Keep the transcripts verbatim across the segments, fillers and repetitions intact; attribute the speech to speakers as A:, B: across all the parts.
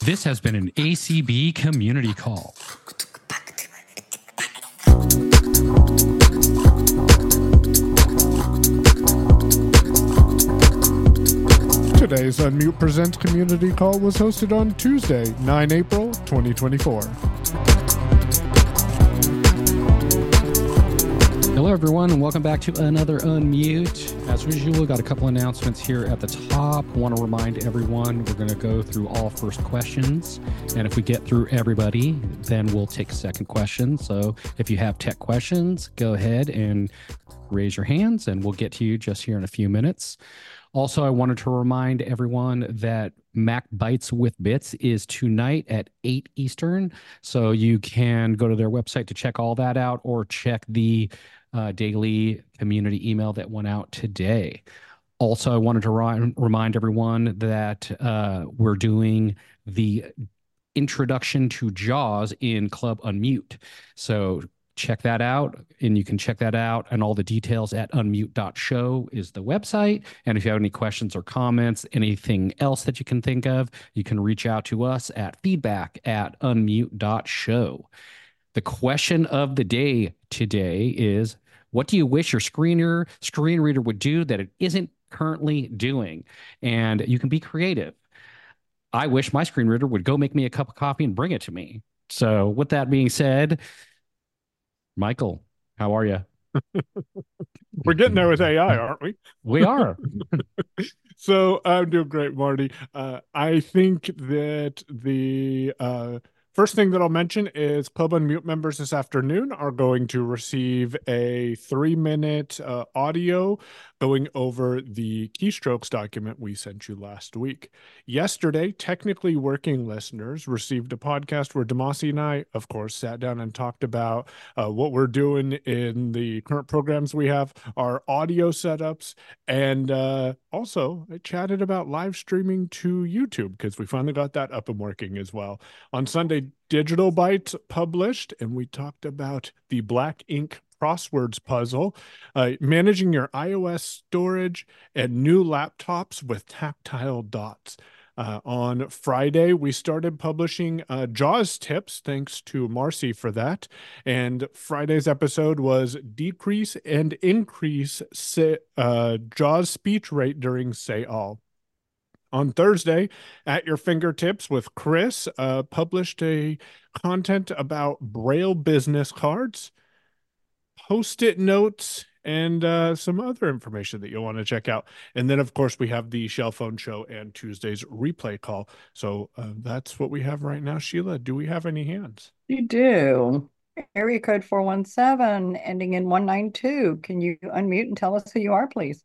A: This has been an A C B community call.
B: Today's Unmute Presents community call was hosted on Tuesday, the ninth of April, twenty twenty-four.
A: Hello, everyone, and welcome back to another Unmute. As usual, got a couple announcements here at the top. Want to remind everyone we're going to go through all first questions, and if we get through everybody, then we'll take second question. So if you have tech questions, go ahead and raise your hands, and we'll get to you just here in a few minutes. Also, I wanted to remind everyone that Mac Bytes with Bits is tonight at eight Eastern. So you can go to their website to check all that out, or check the uh, daily community email that went out today. Also, I wanted to ri- remind everyone that uh, we're doing the introduction to JAWS in Club Unmute. So check that out, and you can check that out, and all the details at unmute dot show is the website. And if you have any questions or comments, anything else that you can think of, you can reach out to us at feedback at unmute dot show. The question of the day today is, what do you wish your screener screen reader would do that it isn't currently doing? And you can be creative. I wish my screen reader would go make me a cup of coffee and bring it to me. So with that being said, Michael, how are you?
B: We're getting there with A I, aren't we?
A: We are.
B: So I'm doing great, Marty. Uh, I think that the uh, first thing that I'll mention is Club Unmute members this afternoon are going to receive a three-minute uh, audio going over the keystrokes document we sent you last week. Yesterday, Technically Working listeners received a podcast where Demasi and I, of course, sat down and talked about uh, what we're doing in the current programs we have, our audio setups, and uh, also I chatted about live streaming to YouTube because we finally got that up and working as well. On Sunday, Digital Bytes published, and we talked about the Black Ink crosswords puzzle, uh, managing your iOS storage, and new laptops with tactile dots. Uh, on Friday, we started publishing uh, JAWS tips, thanks to Marcy for that. And Friday's episode was decrease and increase say, uh, JAWS speech rate during Say All. On Thursday, At Your Fingertips with Chris uh, published a content about Braille business cards, Post-it notes, and uh, some other information that you'll want to check out. And then, of course, we have the Shell Phone Show and Tuesday's replay call. So uh, that's what we have right now. Sheila, do we have any hands?
C: You do. Area code four one seven, ending in one nine two. Can you unmute and tell us who you are, please?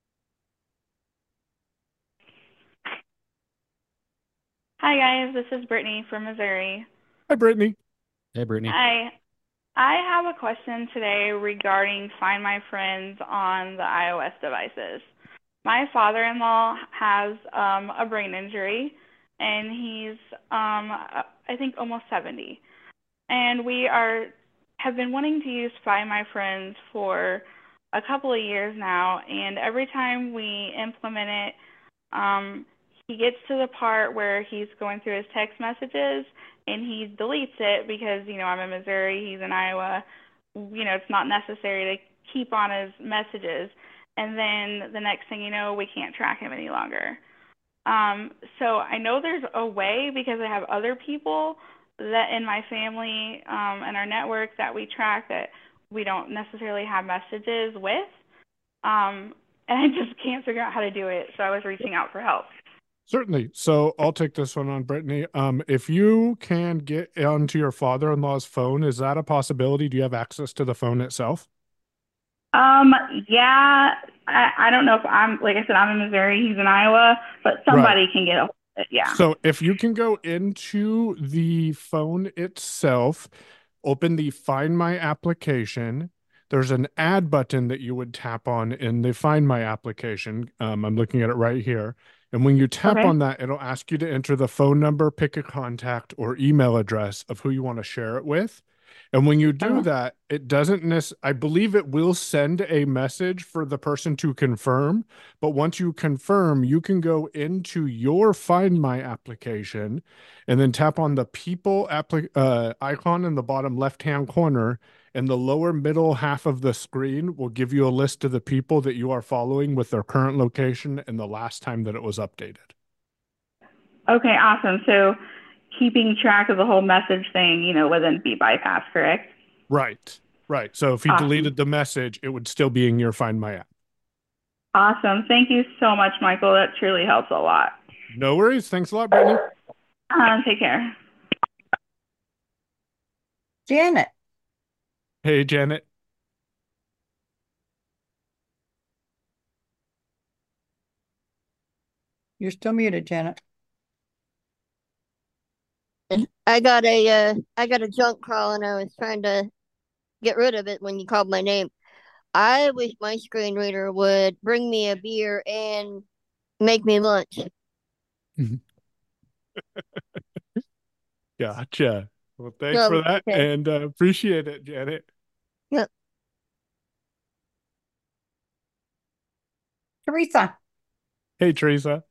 D: Hi, guys. This is Brittany from Missouri.
B: Hi, Brittany.
A: Hey, Brittany.
D: Hi. I have a question today regarding Find My Friends on the iOS devices. My father-in-law has um, a brain injury, and he's, um, I think, almost seventy. And we are have been wanting to use Find My Friends for a couple of years now, and every time we implement it, um, he gets to the part where he's going through his text messages, and he deletes it because, you know, I'm in Missouri, he's in Iowa. You know, it's not necessary to keep on his messages. And then the next thing you know, we can't track him any longer. Um, so I know there's a way, because I have other people that in my family um, and our network that we track that we don't necessarily have messages with. Um, and I just can't figure out how to do it. So I was reaching out for help.
B: Certainly. So I'll take this one on, Brittany. Um, if you can get onto your father-in-law's phone, is that a possibility? Do you have access to the phone itself?
D: Um, yeah, I, I don't know if I'm, like I said, I'm in Missouri, he's in Iowa, but somebody
B: Right.
D: can get a hold of it, yeah.
B: So if you can go into the phone itself, open the Find My application, there's an add button that you would tap on in the Find My application. Um, I'm looking at it right here. And when you tap
D: Okay.
B: on that, it'll ask you to enter the phone number, pick a contact, or email address of who you want to share it with. And when you do
C: Uh-huh.
B: that, it doesn't necessarily, I believe it will send a message for the person to confirm. But once you confirm, you can go into your Find My application and then tap on the people appli- uh, icon in the bottom left-hand corner. And the lower middle half of the screen will give you a list of the people that you are following with their current location and the last time that it was updated.
D: Okay, awesome. So keeping track of the whole message thing, you know, wouldn't be bypassed, correct?
B: Right, right. So if you
D: Awesome.
B: deleted the message, it would still be in your Find My app.
D: Awesome. Thank you so much, Michael. That truly helps a lot.
B: No worries. Thanks a lot, Brittany.
D: Um, take care.
C: Janet.
B: Hey, Janet.
C: You're still muted, Janet.
E: I got a uh, I got a junk call and I was trying to get rid of it when you called my name. I wish my screen reader would bring me a beer and make me lunch.
B: Gotcha. Well, thanks
E: So,
B: for that
E: okay.
B: and uh, appreciate it, Janet.
E: Yep.
C: Teresa.
B: Hey, Teresa.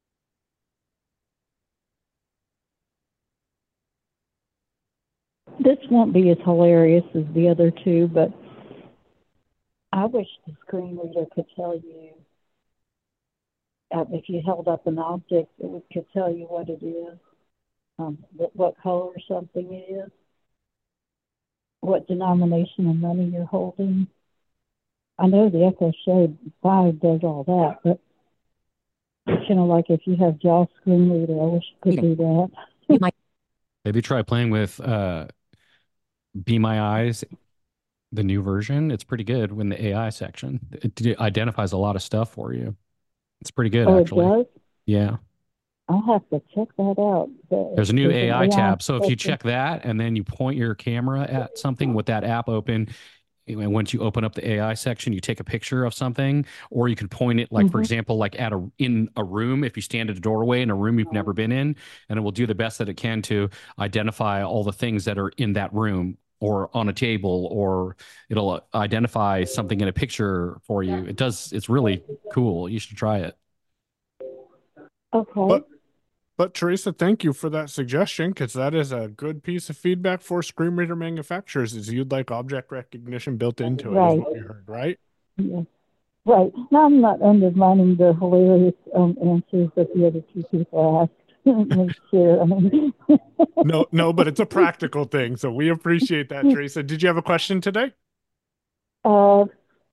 F: This won't be as hilarious as the other two, but I wish the screen reader could tell you uh, if you held up an object, it would, could tell you what it is, um, what, what color something is, what denomination of money you're holding. I know the Echo Show five does all that, but it's kind of like if you have JAWS screen reader, I wish it could do that.
A: You might maybe try playing with uh, Be My Eyes, the new version. It's pretty good when the A I section. It, it identifies a lot of stuff for you. It's pretty good,
F: Oh,
A: actually.
F: it does?
A: Yeah.
F: I'll have to check that out. The,
A: There's a new
F: there's
A: A I
F: an
A: tab. So if you
F: section.
A: check that and then you point your camera at something with that app open, and once you open up the A I section, you take a picture of something, or you can point it, like, for
F: Mhm.
A: example, like at a in a room, if you stand at a doorway in a room you've never been in, and it will do the best that it can to identify all the things that are in that room or on a table, or it'll identify something in a picture for you. It does, it's really cool. You should try it.
F: Okay.
B: But, but Teresa, thank you for that suggestion, because that is a good piece of feedback for screen reader manufacturers, is you'd like object recognition built into it, is
F: Right.
B: what we heard, right?
F: Yeah. Right. Now, I'm not undermining the hilarious um, answers that the other two people asked. Make sure. I mean,
B: No, no, but it's a practical thing, so we appreciate that, Teresa. Did you have a question today?
F: uh,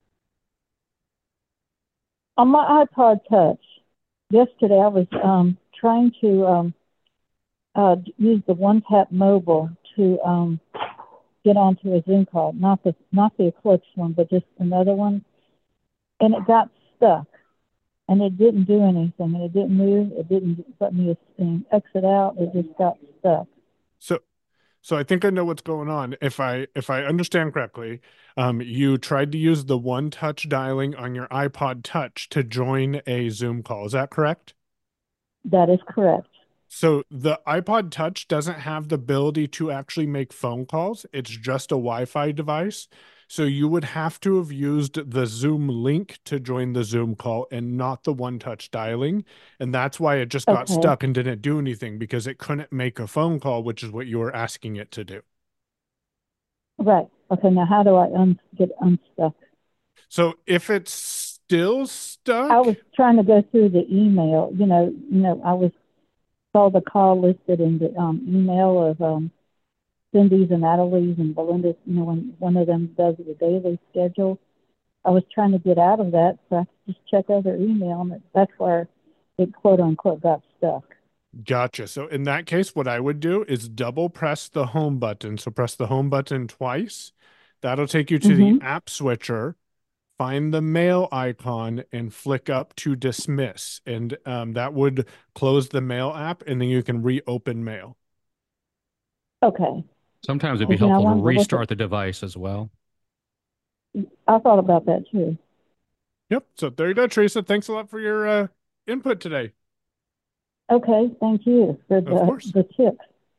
F: on my iPod Touch, yesterday I was um, trying to um, uh, use the One Tap Mobile to um, get onto a Zoom call, not the not the Eclipse one, but just another one, and it got stuck. And it didn't do anything, and it didn't move. It didn't let me um, exit out. It just got stuck.
B: So, so I think I know what's going on. If I if I understand correctly, um, you tried to use the one touch dialing on your iPod Touch to join a Zoom call. Is that correct?
F: That is correct.
B: So the iPod Touch doesn't have the ability to actually make phone calls. It's just a Wi-Fi device. So you would have to have used the Zoom link to join the Zoom call and not the one touch dialing. And that's why it just got
F: Okay.
B: stuck and didn't do anything, because it couldn't make a phone call, which is what you were asking it to do.
F: Right. Okay. Now, how do I un- get unstuck?
B: So if it's still stuck,
F: I was trying to go through the email. You know, you know, I was saw the call listed in the um, email of um, Cindy's and Natalie's and Belinda's. You know, when one of them does the daily schedule. I was trying to get out of that, so I could just check other email, and that's where it quote unquote got stuck.
B: Gotcha. So in that case, what I would do is double press the home button. So press the home button twice. That'll take you to
F: Mhm.
B: the app switcher. Find the mail icon and flick up to dismiss. And um, that would close the mail app, and then you can reopen mail.
F: Okay.
A: Sometimes it'd be
F: Okay, I
A: helpful to
F: wonder what the-
A: restart the device as well.
F: I thought about that too.
B: Yep. So there you go, Teresa. Thanks a lot for your uh, input today.
F: Okay, thank you for the
B: Of course.
F: the tips.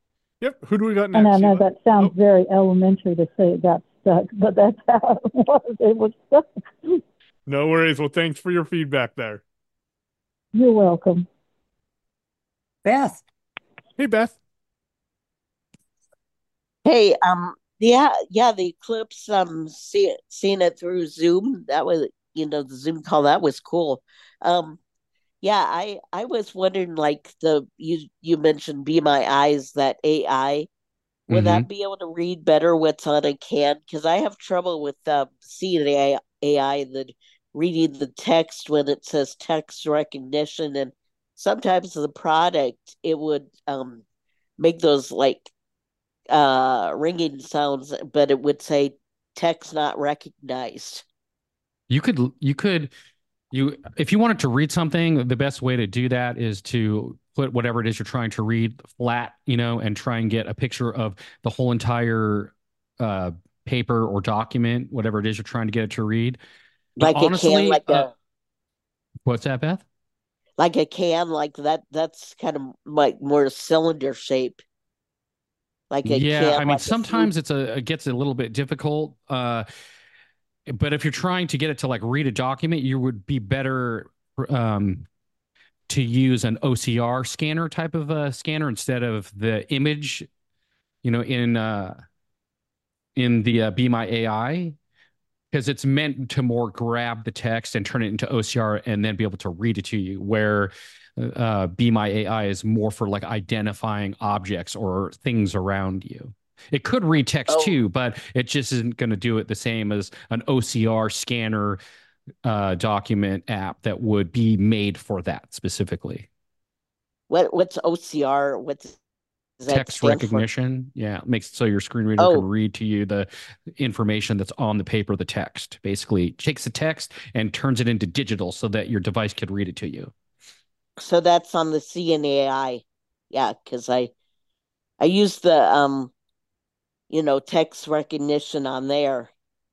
B: Yep. Who do we got
F: And
B: next,
F: I know
B: Sheila?
F: that sounds
B: Oh,
F: very elementary to say it got stuck, but that's how it was. It was stuck.
B: no worries. Well, thanks for your feedback there.
F: You're welcome.
C: Beth.
B: Hey, Beth.
G: Hey, um, yeah, yeah, the eclipse, um, see, seeing it through Zoom, that was, you know, the Zoom call, that was cool. Um, yeah, I I was wondering, like the you you mentioned Be My Eyes, that A I, would
A: Mm-hmm.
G: that be able to read better what's on a can? Because I have trouble with um, seeing A I, A I than reading the text when it says text recognition, and sometimes the product it would um make those like uh ringing sounds, but it would say text not recognized.
A: You could you could you if you wanted to read something, the best way to do that is to put whatever it is you're trying to read flat, you know, and try and get a picture of the whole entire uh paper or document, whatever it is you're trying to get it to read. But
G: Like a can,
A: honestly,
G: like
A: uh,
G: a
A: what's that, Beth?
G: like a can, like that that's kind of like more cylinder shape, like a
A: Yeah,
G: can,
A: I mean,
G: like a fruit.
A: sometimes it's a it gets a little bit difficult. Uh, but if you're trying to get it to like read a document, you would be better um to use an O C R scanner type of a scanner instead of the image, you know, in uh in the uh, Be My A I, because it's meant to more grab the text and turn it into O C R and then be able to read it to you. Where uh, Be My A I is more for like identifying objects or things around you. It could read text
G: Oh,
A: too, but it just isn't going to do it the same as an O C R scanner uh, document app that would be made for that specifically.
G: what what's O C R? What does that
A: Text
G: stand for?
A: recognition, yeah, it makes it so your screen reader can
G: Oh,
A: read to you the information that's on the paper, the text. Basically, takes the text and turns it into digital so that your device could read it to you.
G: so that's on the C N A I. Yeah, because I I use the um you know text recognition on there,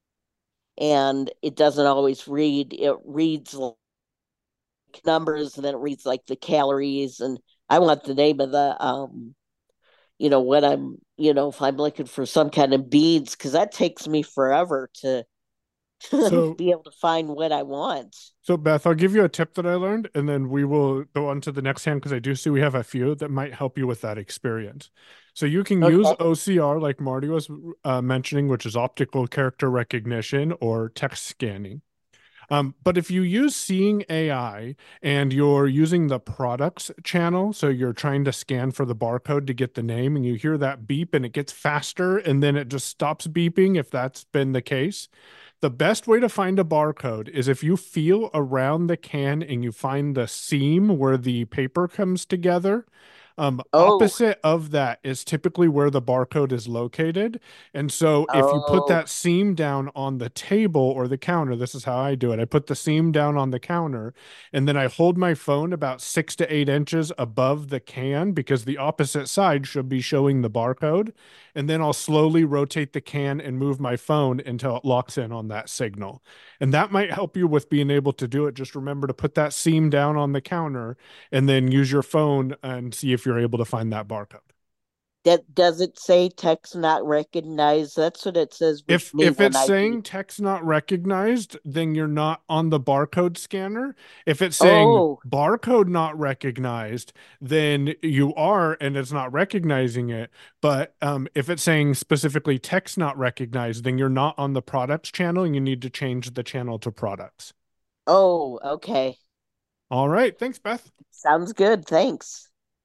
G: and it doesn't always read. It reads like numbers, and then it reads like the calories, and I want the name of the um you know what I'm you know if I'm looking for some kind of beads, because that takes me forever to
B: So,
G: be able to find what I want.
B: so Beth, I'll give you a tip that I learned, and then we will go on to the next hand because I do see we have a few that might help you with that experience. So you can use
G: Okay.
B: O C R, like Marty was uh, mentioning, which is optical character recognition or text scanning. Um, but if you use Seeing A I and you're using the products channel, so you're trying to scan for the barcode to get the name and you hear that beep and it gets faster and then it just stops beeping, if that's been the case, the best way to find a barcode is if you feel around the can and you find the seam where the paper comes together. Um,
G: Oh,
B: opposite of that is typically where the barcode is located. And so if you put
G: oh,
B: that seam down on the table or the counter, this is how I do it. I put the seam down on the counter and then I hold my phone about six to eight inches above the can because the opposite side should be showing the barcode. And then I'll slowly rotate the can and move my phone until it locks in on that signal. And that might help you with being able to do it. Just remember to put that seam down on the counter and then use your phone and see if you're able to find that barcode.
G: that does it say text not recognized? That's what it says with
B: If
G: me
B: if
G: when
B: it's
G: I do.
B: saying text not recognized, then you're not on the barcode scanner. If it's saying
G: Oh,
B: barcode not recognized, then you are and it's not recognizing it. But um, if it's saying specifically text not recognized, then you're not on the products channel and you need to change the channel to products.
G: oh, okay.
B: All right. Thanks, Beth.
G: Sounds good. Thanks.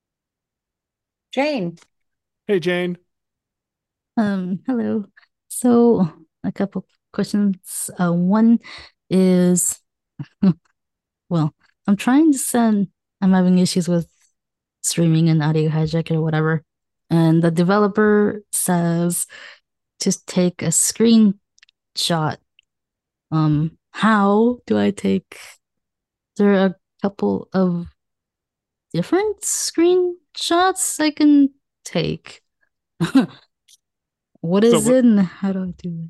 C: Jane.
B: Hey, Jane.
H: Um, hello. So a couple questions. Uh, one is, well, I'm trying to send, I'm having issues with streaming and audio hijack or whatever. And the developer says just take a screenshot. Um, how do I take, there are a couple of different screenshots I can take. What
B: So
H: is it and how do I do it?
B: Yep.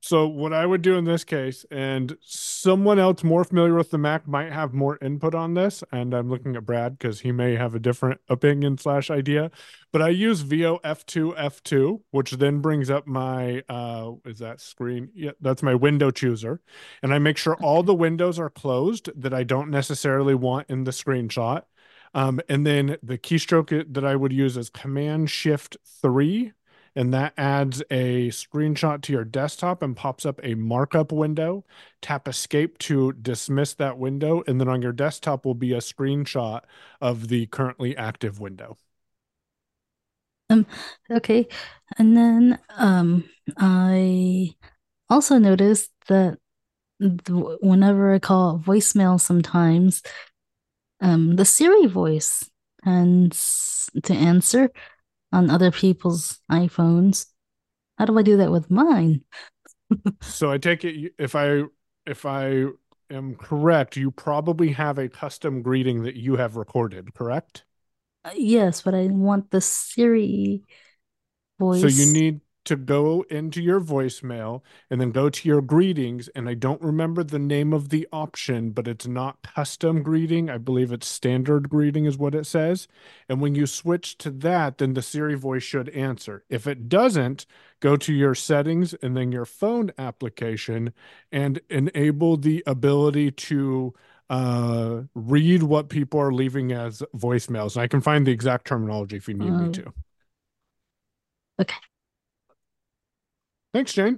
B: So what I would do in this case, and someone else more familiar with the Mac might have more input on this, and I'm looking at Brad because he may have a different opinion slash idea, but I use V O F two F two, which then brings up my, uh, is that screen? Yeah, that's my window chooser. And I make sure all the windows are closed that I don't necessarily want in the screenshot. Um, and then the keystroke that I would use is Command Shift three, and that adds a screenshot to your desktop and pops up a markup window. Tap escape to dismiss that window, and then on your desktop will be a screenshot of the currently active window.
H: Um, okay. And then um I also noticed that th- whenever I call voicemail sometimes, um the Siri voice tends to answer on other people's iPhones. How do I do that with mine?
B: So I take it if I if I am correct, you probably have a custom greeting that you have recorded, correct?
H: Uh, Yes, but I want the Siri
B: So you
H: voice.
B: need to go into your voicemail and then go to your greetings. And I don't remember the name of the option, but it's not custom greeting. I believe it's standard greeting is what it says. And when you switch to that, then the Siri voice should answer. If it doesn't, go to your settings and then your phone application and enable the ability to uh read what people are leaving as voicemails. And I can find the exact terminology if you need me
H: Uh,
B: to.
H: okay.
B: Thanks, Jane.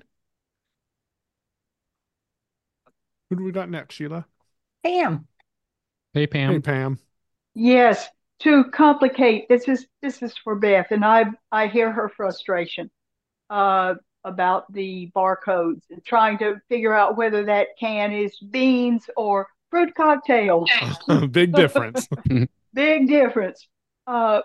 B: Who do we got next, Sheila?
C: Pam.
A: Hey, Pam.
B: Hey, Pam.
I: Yes, to complicate, this is this is for Beth, and I I hear her frustration uh, about the barcodes and trying to figure out whether that can is beans or fruit cocktails.
B: Big difference.
I: Big difference. Uh,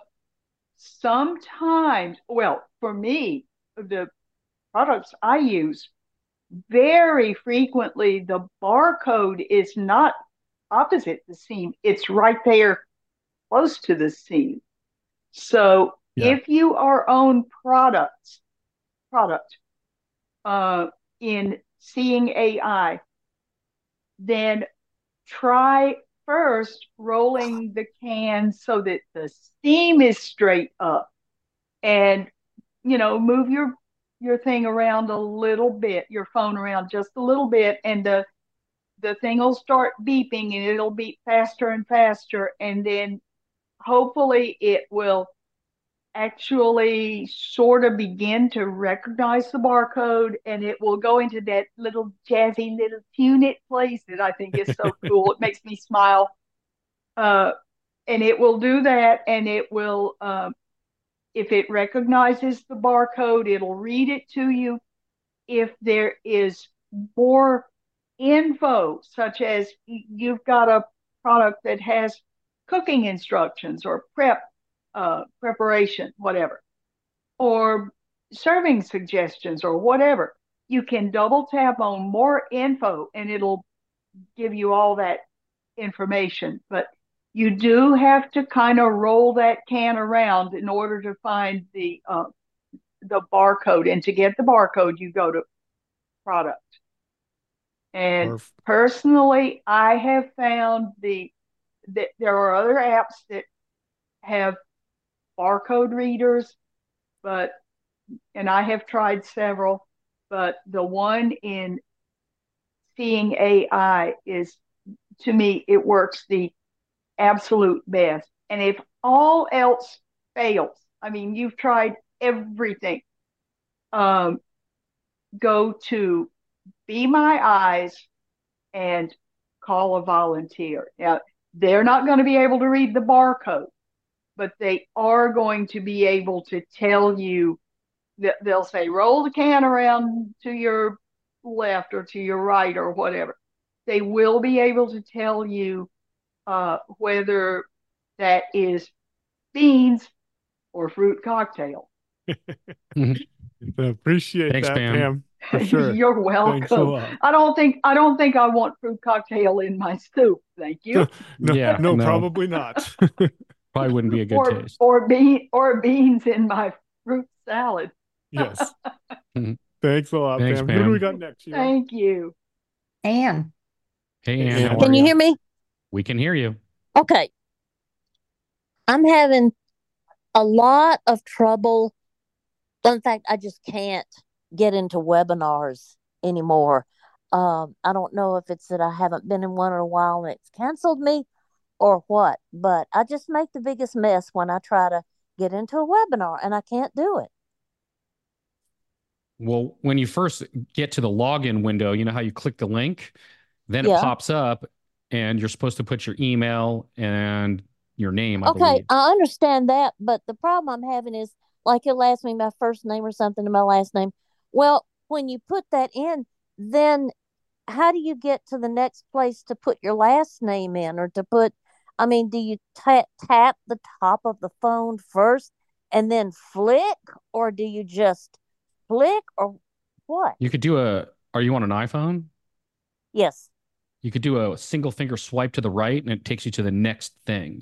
I: sometimes, well, for me, the products I use, very frequently the barcode is not opposite the seam, it's right there close to the seam. So
B: Yeah.
I: if you are on products, product uh, in Seeing A I, then try first rolling the can so that the seam is straight up, and you know move your your thing around a little bit, your phone around just a little bit, and the the thing will start beeping and it'll beep faster and faster, and then hopefully it will actually sort of begin to recognize the barcode, and it will go into that little jazzy little tune it plays that I think is so cool. It makes me smile. Uh, and it will do that, and it will, um, if it recognizes the barcode, it'll read it to you. If there is more info, such as you've got a product that has cooking instructions or prep, uh, preparation, whatever, or serving suggestions or whatever, you can double tap on more info and it'll give you all that information. But you do have to kind of roll that can around in order to find the uh, the barcode. And to get the barcode, you go to product. And
B: Perf-
I: personally, I have found the that there are other apps that have barcode readers, but and I have tried several, but the one in Seeing A I is, to me, it works the absolute best. And if all else fails, I mean, you've tried everything, um, go to Be My Eyes and call a volunteer. Now, they're not going to be able to read the barcode, but they are going to be able to tell you that they'll say, roll the can around to your left or to your right or whatever. They will be able to tell you uh, whether that is beans or fruit cocktail.
B: Appreciate
A: Thanks,
B: that,
A: Pam.
B: Pam. For sure.
I: You're
B: Thanks a
I: welcome.
B: lot.
I: I don't think I don't think I want fruit cocktail in my soup. Thank you.
B: No,
A: Yeah,
B: no,
A: no.
B: probably not.
A: Probably wouldn't be a good
I: or
A: taste.
I: or bean or beans in my fruit salad.
B: Yes. Thanks a lot,
A: Thanks,
B: Pam. Who do we
A: Pam.
B: got next? Sheila?
I: Thank you.
C: Anne.
A: Hey,
B: Hey,
A: Ann,
B: Ann.
A: how are
J: Can you
A: you?
J: hear me?
A: We can hear you.
J: Okay. I'm having a lot of trouble. In fact, I just can't get into webinars anymore. Um, I don't know if it's that I haven't been in one in a while and it's canceled me or what, but I just make the biggest mess when I try to get into a webinar and I can't do it.
A: Well, when you first get to the login window, you know how you click the link, then it
J: Yeah.
A: pops up and you're supposed to put your email and your name, I
J: Okay,
A: believe.
J: I understand that, but the problem I'm having is like it'll ask me my first name or something and my last name. Well, when you put that in, then how do you get to the next place to put your last name in or to put, I mean, do you tap tap the top of the phone first and then flick, or do you just flick, or what?
A: You could do a, are you on an iPhone?
J: Yes.
A: You could do a single finger swipe to the right and it takes you to the next thing.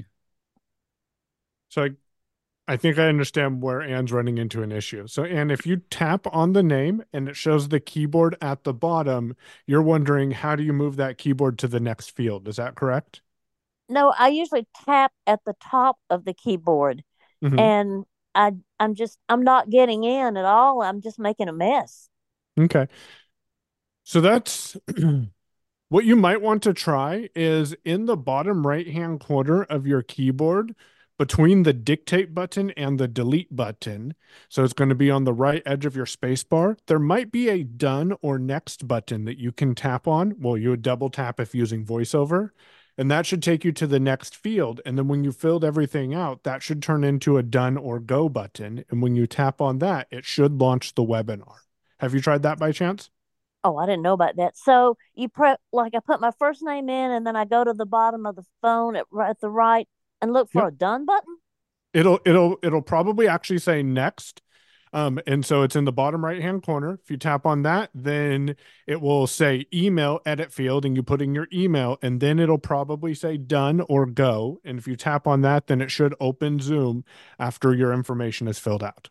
B: So I, I think I understand where Anne's running into an issue. So, Anne, if you tap on the name and it shows the keyboard at the bottom, you're wondering how do you move that keyboard to the next field? Is that correct?
J: No, I usually tap at the top of the keyboard
B: Mhm.
J: and I I'm just I'm not getting in at all. I'm just making a mess.
B: Okay. So that's what you might want to try is in the bottom right-hand corner of your keyboard between the dictate button and the delete button. So it's going to be on the right edge of your space bar. There might be a done or next button that you can tap on. Well, you would double tap if using VoiceOver, and that should take you to the next field. And then when you filled everything out, that should turn into a done or go button. And when you tap on that, it should launch the webinar. Have you tried that by chance?
J: Oh, I didn't know about that. So you prep like I put my first name in and then I go to the bottom of the phone at, at the right and look for
B: Yep.
J: a done button.
B: It'll it'll it'll probably actually say next. Um, and so it's in the bottom right hand corner. If you tap on that, then it will say email edit field and you put in your email, and then it'll probably say done or go. And if you tap on that, then it should open Zoom after your information is filled out.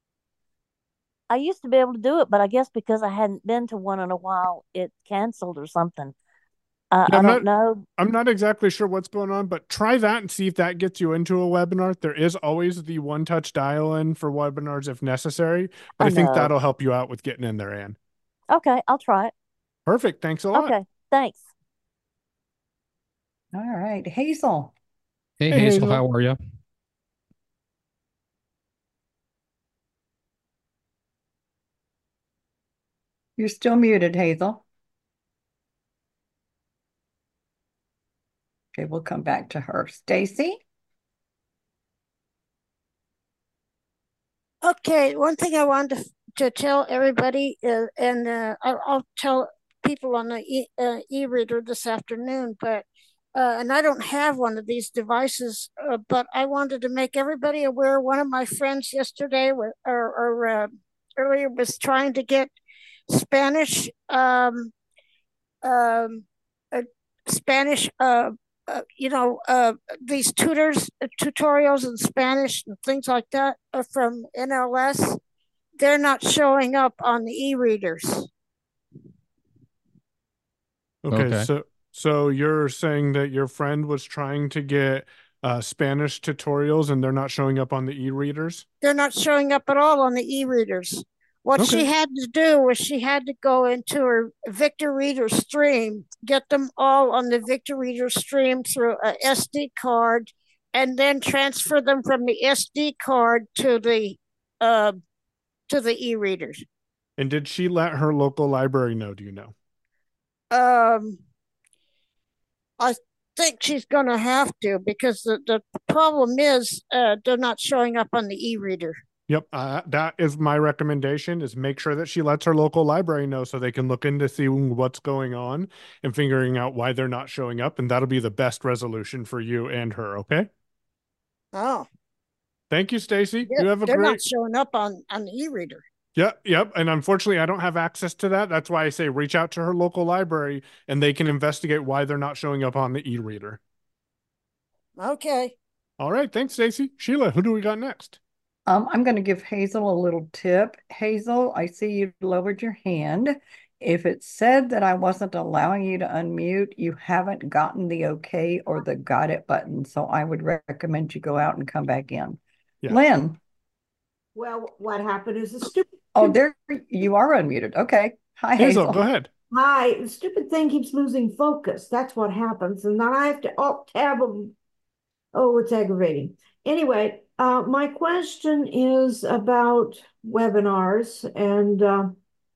J: I used to be able to do it, but I guess because I hadn't been to one in a while, it canceled or something. Uh,
B: Yeah,
J: I
B: I'm
J: don't
B: not
J: know.
B: I'm not exactly sure what's going on, but try that and see if that gets you into a webinar. There is always the one touch dial in for webinars if necessary, but
J: I
B: I think
J: know.
B: that'll help you out with getting in there, Ann.
J: Okay, I'll try it.
B: Perfect. Thanks a lot.
J: Okay, thanks.
C: All right, Hazel.
A: Hey,
B: Hey,
A: Hazel,
B: Hazel.
A: how are you?
C: You're still muted, Hazel. Okay, we'll come back to her. Stacy?
K: Okay, one thing I wanted to, to tell everybody, uh, and uh, I'll, I'll tell people on the e, uh, e-reader this afternoon, but uh, and I don't have one of these devices, uh, but I wanted to make everybody aware. One of my friends yesterday or, or uh, earlier was trying to get Spanish, um, um, uh, Spanish, uh, uh, you know, uh, these tutors, uh, tutorials in Spanish and things like that uh, from N L S. They're not showing up on the e-readers.
B: Okay,
A: Okay.
B: so so you're saying that your friend was trying to get uh, Spanish tutorials and they're not showing up on the e-readers?
K: They're not showing up at all on the e-readers. What she
B: Okay.
K: had to do was she had to go into her Victor Reader stream, get them all on the Victor Reader stream through a S D card, and then transfer them from the S D card to the uh, to the e-readers.
B: And did she let her local library know, do you know?
K: Um, I think she's going to have to because the, the problem is uh, they're not showing up on the e-reader.
B: Yep, uh, that is my recommendation is make sure that she lets her local library know so they can look into seeing what's going on and figuring out why they're not showing up. And that'll be the best resolution for you and her, okay?
K: Oh,
B: Thank you, Stacy.
K: they're,
B: You have a
K: they're not
B: great...
K: showing up on, on the e-reader.
B: Yep, yep. And unfortunately, I don't have access to that. That's why I say reach out to her local library and they can investigate why they're not showing up on the e-reader.
K: Okay.
B: All right. Thanks, Stacy. Sheila, who do we got next?
C: Um, I'm going to give Hazel a little tip. Hazel, I see you lowered your hand. If it said that I wasn't allowing you to unmute, you haven't gotten the okay or the got it button. So I would recommend you go out and come back in.
B: Yeah.
C: Lynn.
L: Well, what happened is the stupid.
C: Oh, there you are unmuted. Okay. Hi,
B: Hazel,
C: Hazel.
B: go ahead.
L: Hi, the stupid thing keeps losing focus. That's what happens. And then I have to alt tab them. Oh, it's aggravating. Anyway, uh, my question is about webinars, and uh,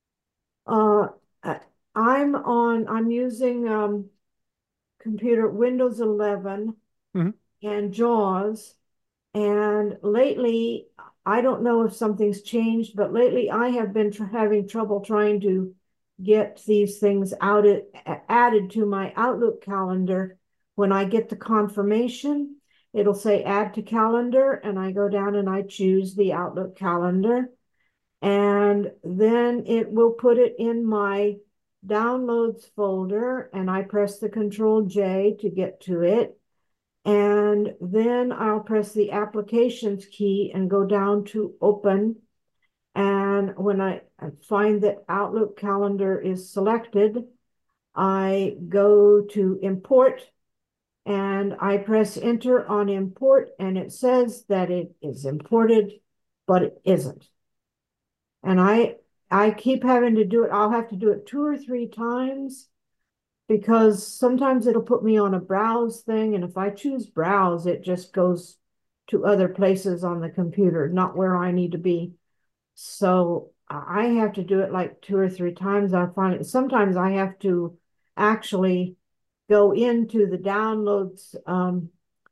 L: uh, I- I'm on, I'm using um, computer Windows eleven
B: Mhm.
L: and JAWS. And lately, I don't know if something's changed, but lately I have been tr having trouble trying to get these things out it, added to my Outlook calendar. When I get the confirmation, it'll say add to calendar, and I go down and I choose the Outlook calendar. And then it will put it in my downloads folder, and I press the control J to get to it. And then I'll press the applications key and go down to open. And when I find that Outlook calendar is selected, I go to import and I press enter on import, and it says that it is imported, but it isn't. And I I keep having to do it. I'll have to do it two or three times, because sometimes it'll put me on a browse thing, and if I choose browse, it just goes to other places on the computer, not where I need to be. So I have to do it like two or three times. I find it sometimes I have to actually go into the downloads um,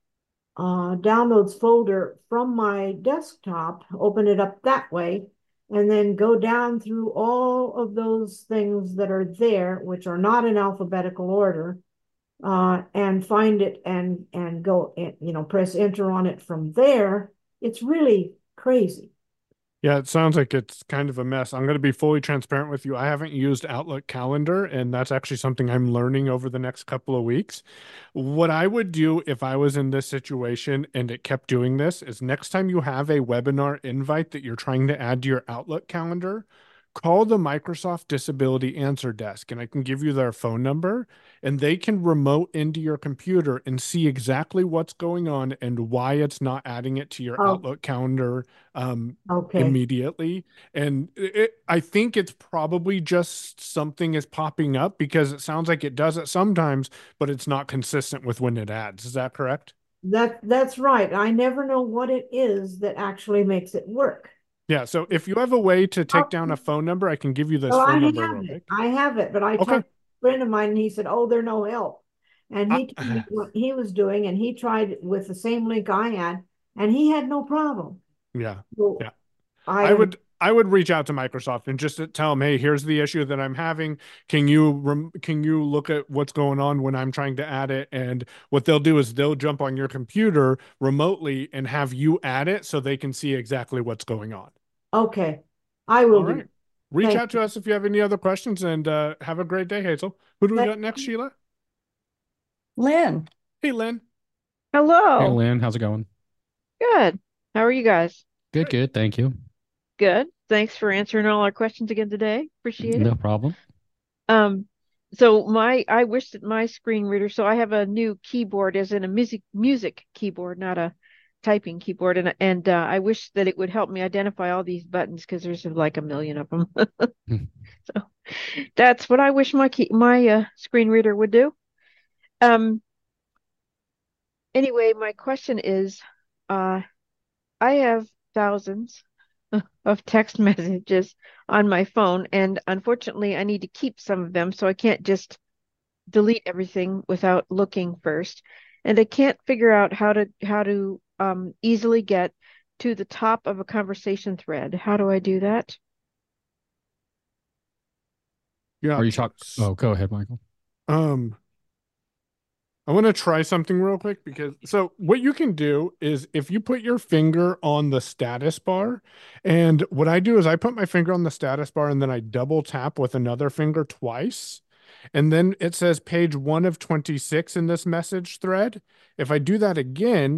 L: uh, downloads folder from my desktop, open it up that way, and then go down through all of those things that are there, which are not in alphabetical order, uh, and find it and and go, you know, press enter on it from there. It's really crazy.
B: Yeah, it sounds like it's kind of a mess. I'm going to be fully transparent with you. I haven't used Outlook Calendar, and that's actually something I'm learning over the next couple of weeks. What I would do if I was in this situation and it kept doing this is, next time you have a webinar invite that you're trying to add to your Outlook calendar, call the Microsoft Disability Answer Desk, and I can give you their phone number, and they can remote into your computer and see exactly what's going on and why it's not adding it to your
L: Oh.
B: Outlook calendar um,
L: Okay.
B: immediately. And it, I think it's probably just something is popping up, because it sounds like it does it sometimes, but it's not consistent with when it adds. Is that correct?
L: That that's right. I never know what it is that actually makes it work.
B: Yeah. So if you have a way to take
L: Oh.
B: down a phone number, I can give you this
L: Oh, I
B: phone number
L: have
B: real
L: it.
B: quick.
L: I have it, but I
B: Okay.
L: talked to a friend of mine, and he said, "Oh, they're no help." And he
B: Uh,
L: told me what he was doing, and he tried with the same link I had, and he had no problem.
B: Yeah.
L: So
B: Yeah.
L: I
B: I
L: am
B: would I would reach out to Microsoft and just tell them, hey, here's the issue that I'm having. Can you rem can you look at what's going on when I'm trying to add it? And what they'll do is they'll jump on your computer remotely and have you add it so they can see exactly what's going on.
L: okay. I will
B: All
L: do.
B: right. Reach
L: Thank
B: out to us if you have any other questions, and uh, have a great day, Hazel. Who do we
L: Thank
B: got next, Sheila?
C: Lynn.
B: Hey, Lynn.
A: Hey,
M: Hello.
A: Lynn, how's it going?
M: Good. How are you guys?
A: Good, good. Thank you.
M: Good. Thanks for answering all our questions again today. Appreciate it.
A: No problem.
M: Um, so my I wish that my screen reader, so I have a new keyboard, as in a music music keyboard, not a typing keyboard, and and uh, I wish that it would help me identify all these buttons, because there's like a million of them. So that's what I wish my key my uh, screen reader would do. Um, anyway, my question is, uh, I have thousands of text messages on my phone, and unfortunately, I need to keep some of them, so I can't just delete everything without looking first. And I can't figure out how to how to um, easily get to the top of a conversation thread. How do I do that?
B: Yeah.
A: Are you talking? Oh, go ahead, Michael.
B: Um, I want to try something real quick, because so what you can do is, if you put your finger on the status bar, and what I do is I put my finger on the status bar and then I double tap with another finger twice. And then it says page one of twenty-six in this message thread. If I do that again,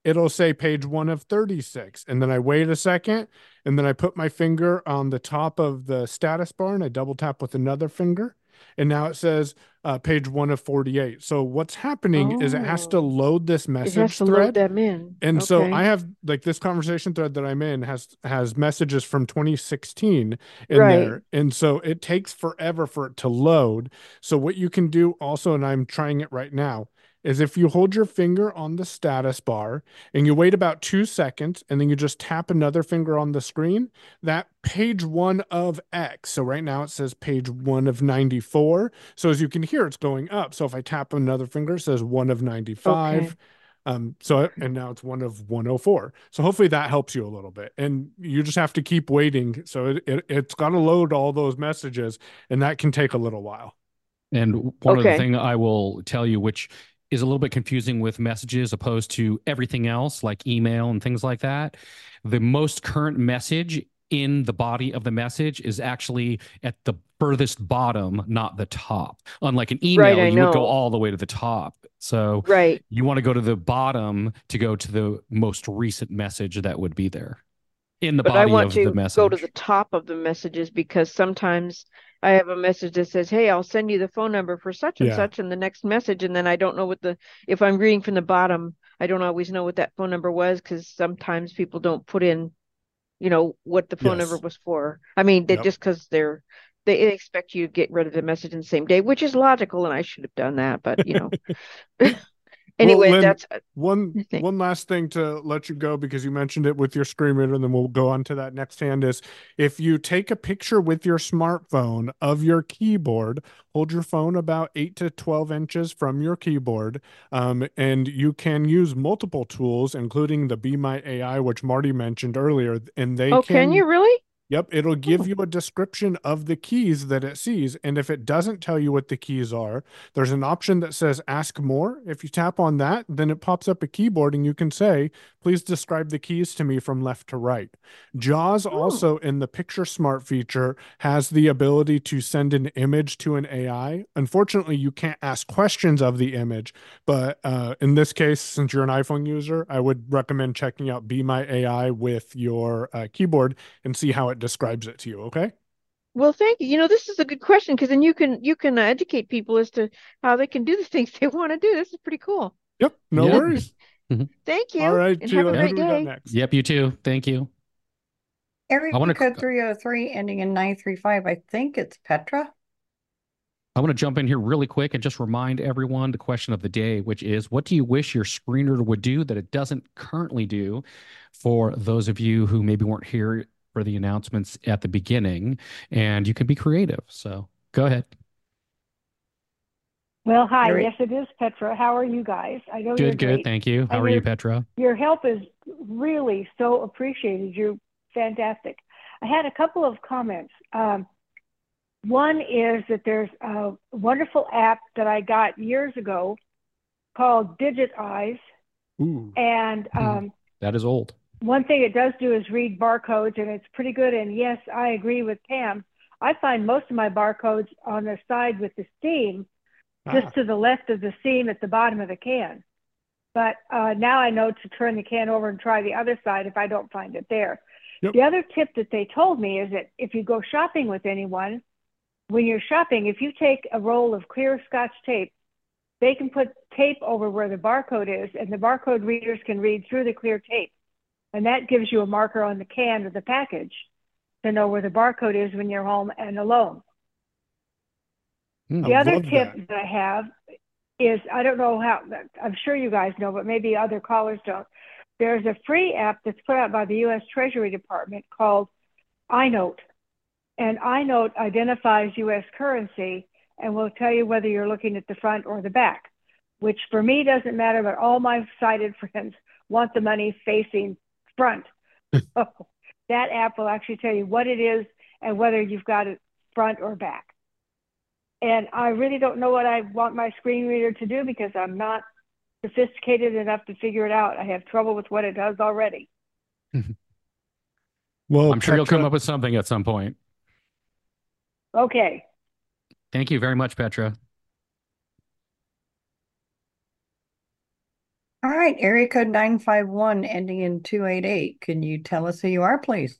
B: it'll say page one of thirty-six. And then I wait a second, and then I put my finger on the top of the status bar and I double tap with another finger. And now it says uh, page one of forty-eight. So what's happening is it has to
M: Oh,
B: load this
M: it has
B: message
M: to load
B: thread.
M: them in.
B: And so
M: Okay.
B: I have like this conversation thread that I'm in has has messages from twenty sixteen in
M: Right.
B: there. And so it takes forever for it to load. So what you can do also, and I'm trying it right now, is if you hold your finger on the status bar and you wait about two seconds and then you just tap another finger on the screen, that page one of X. So right now it says page one of ninety-four. So as you can hear, it's going up. So if I tap another finger, it says one of ninety-five.
M: Okay.
B: Um, so, and now it's one of one oh four. So hopefully that helps you a little bit, and you just have to keep waiting. So it, it, it's got to load all those messages, and that can take a little while.
A: And one other
M: Okay.
A: thing I will tell you, which is a little bit confusing with messages opposed to everything else like email and things like that. The most current message in the body of the message is actually at the furthest bottom, not the top. Unlike an
M: Right,
A: email,
M: I
A: you would go
M: know.
A: all the way to the top. So
M: Right.
A: you want to go to the bottom to go to the most recent message that would be there in the
M: But I
A: body
M: want
A: of the
M: to go to
A: message.
M: the top of the messages because sometimes I have a message that says, "Hey, I'll send you the phone number for such and
B: Yeah.
M: such," and the next message, and then I don't know what the if I'm reading from the bottom, I don't always know what that phone number was because sometimes people don't put in, you know, what the phone number
B: Yes.
M: was for. I mean, they
B: Yep.
M: just because they're they expect you to get rid of the message in the same day, which is logical, and I should have done that, but you know.
B: Well,
M: Anyway,
B: Lynn,
M: that's
B: one
M: I think.
B: one last thing to let you go because you mentioned it with your screen reader, and then we'll go on to that next hand is if you take a picture with your smartphone of your keyboard, hold your phone about eight to twelve inches from your keyboard, um, and you can use multiple tools, including the Be My A I, which Marty mentioned earlier, and they
M: Oh, can
B: can
M: you really?
B: Yep, it'll give
M: Oh.
B: you a description of the keys that it sees. And if it doesn't tell you what the keys are, there's an option that says ask more. If you tap on that, then it pops up a keyboard and you can say, please describe the keys to me from left to right. JAWS
M: Oh.
B: also in the Picture Smart feature has the ability to send an image to an A I. Unfortunately, you can't ask questions of the image, but uh, in this case, since you're an iPhone user, I would recommend checking out Be My A I with your uh, keyboard and see how it describes it to you. Okay.
M: Well, thank you. You know, this is a good question because then you can you can uh, educate people as to how they can do the things they want to do. This is pretty cool.
B: Yep. No
A: Yeah.
B: worries.
M: Thank
B: All
M: you,
B: right,
M: and have a
B: Sheila, who
M: great
B: do we got
M: day.
B: next?
A: Yep, you too. Thank you.
C: Area
A: I want
C: code
A: to
C: three oh three ending in nine three five. I think it's Petra.
A: I want to jump in here really quick and just remind everyone the question of the day, which is what do you wish your screen reader would do that it doesn't currently do? For those of you who maybe weren't here for the announcements at the beginning, and you can be creative. So go ahead.
N: Well, hi.
C: Area-
N: Yes, it is Petra. How are you guys? I know you're
A: Good, good.
N: great.
A: Thank you. How
N: And
A: are you,
N: your
A: Petra?
N: your help is really so appreciated. You're fantastic. I had a couple of comments. Um, one is that there's a wonderful app that I got years ago called Digit Eyes,
B: Ooh.
N: and um,
A: That is old.
N: one thing it does do is read barcodes, and it's pretty good. And yes, I agree with Pam. I find most of my barcodes on the side with the seam, just
B: Ah.
N: to the left of the seam at the bottom of the can. But uh, now I know to turn the can over and try the other side if I don't find it there.
B: Yep.
N: The other tip that they told me is that if you go shopping with anyone, when you're shopping, if you take a roll of clear Scotch tape, they can put tape over where the barcode is, and the barcode readers can read through the clear tape. And that gives you a marker on the can or the package to know where the barcode is when you're home and alone.
A: Hmm.
N: The
B: I
N: other
B: love
N: tip
B: that.
N: that I have is, I don't know how, I'm sure you guys know, but maybe other callers don't. There's a free app that's put out by the U S Treasury Department called iNote. And iNote identifies U S currency and will tell you whether you're looking at the front or the back, which for me doesn't matter, but all my sighted friends want the money facing front. So that app will actually tell you what it is and whether you've got it front or back. And I really don't know what I want my screen reader to do because I'm not sophisticated enough to figure it out. I have trouble with what it does already.
B: Well,
A: I'm sure you'll come
B: Petra,
A: up with something at some point.
N: Okay.
A: Thank you very much, Petra.
C: All right, area code nine five one ending in two eight eight. Can you tell us who you are, please?